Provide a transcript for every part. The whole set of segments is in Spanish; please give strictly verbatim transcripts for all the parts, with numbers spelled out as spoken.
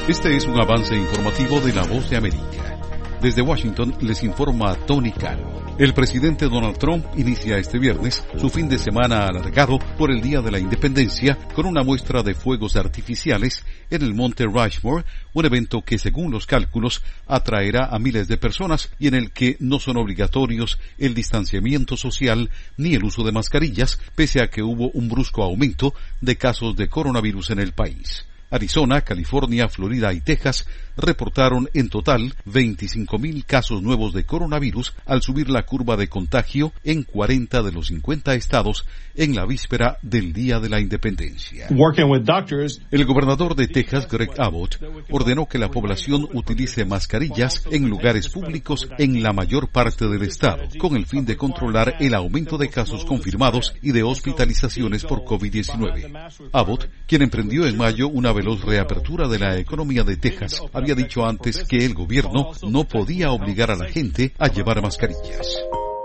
Este es un avance informativo de La Voz de América. Desde Washington les informa Tony Caro. El presidente Donald Trump inicia este viernes su fin de semana alargado por el Día de la Independencia con una muestra de fuegos artificiales en el Monte Rushmore, un evento que según los cálculos atraerá a miles de personas y en el que no son obligatorios el distanciamiento social ni el uso de mascarillas, pese a que hubo un brusco aumento de casos de coronavirus en el país. Arizona, California, Florida y Texas reportaron en total veinticinco mil casos nuevos de coronavirus al subir la curva de contagio en cuarenta de los cincuenta estados en la víspera del Día de la Independencia. El gobernador de Texas, Greg Abbott, ordenó que la población utilice mascarillas en lugares públicos en la mayor parte del estado, con el fin de controlar el aumento de casos confirmados y de hospitalizaciones por COVID diecinueve. Abbott, quien emprendió en mayo una veloz reapertura de la economía de Texas, había dicho antes que el gobierno no podía obligar a la gente a llevar mascarillas.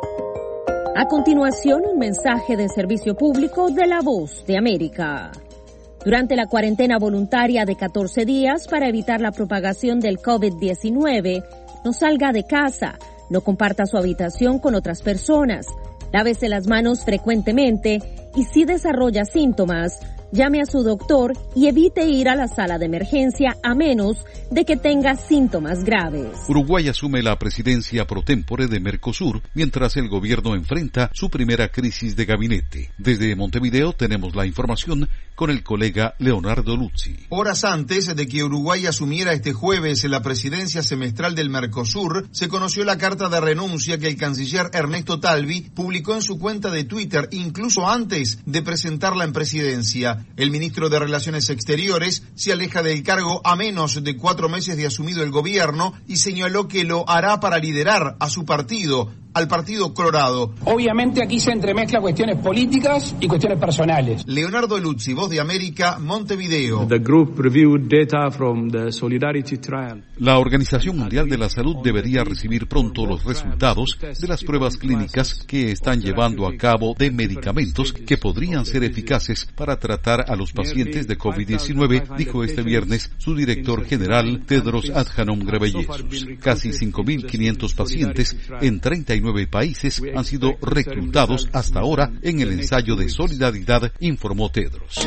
A continuación, un mensaje de servicio público de La Voz de América. Durante la cuarentena voluntaria de catorce días para evitar la propagación del COVID diecinueve, no salga de casa, no comparta su habitación con otras personas, lávese las manos frecuentemente y si desarrolla síntomas, llame a su doctor y evite ir a la sala de emergencia a menos de que tenga síntomas graves. Uruguay asume la presidencia pro tempore de Mercosur mientras el gobierno enfrenta su primera crisis de gabinete. Desde Montevideo tenemos la información con el colega Leonardo Luzzi. Horas antes de que Uruguay asumiera este jueves la presidencia semestral del Mercosur, se conoció la carta de renuncia que el canciller Ernesto Talvi publicó en su cuenta de Twitter, incluso antes de presentarla en presidencia. El ministro de Relaciones Exteriores se aleja del cargo a menos de cuatro meses de asumido el gobierno y señaló que lo hará para liderar a su partido, al Partido Colorado. Obviamente aquí se entremezclan cuestiones políticas y cuestiones personales. Leonardo Luzzi, Voz de América, Montevideo. The group reviewed data from the Solidarity Trial. La Organización Mundial de la Salud debería recibir pronto los resultados de las pruebas clínicas que están llevando a cabo de medicamentos que podrían ser eficaces para tratar a los pacientes de COVID diecinueve, dijo este viernes su director general Tedros Adhanom Ghebreyesus. Casi cinco mil quinientos pacientes en treinta y nueve países han sido reclutados hasta ahora en el ensayo de solidaridad, informó Tedros.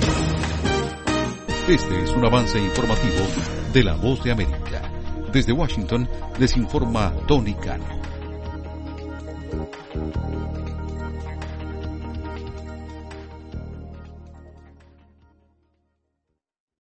Este es un avance informativo de La Voz de América. Desde Washington les informa Tony Cano.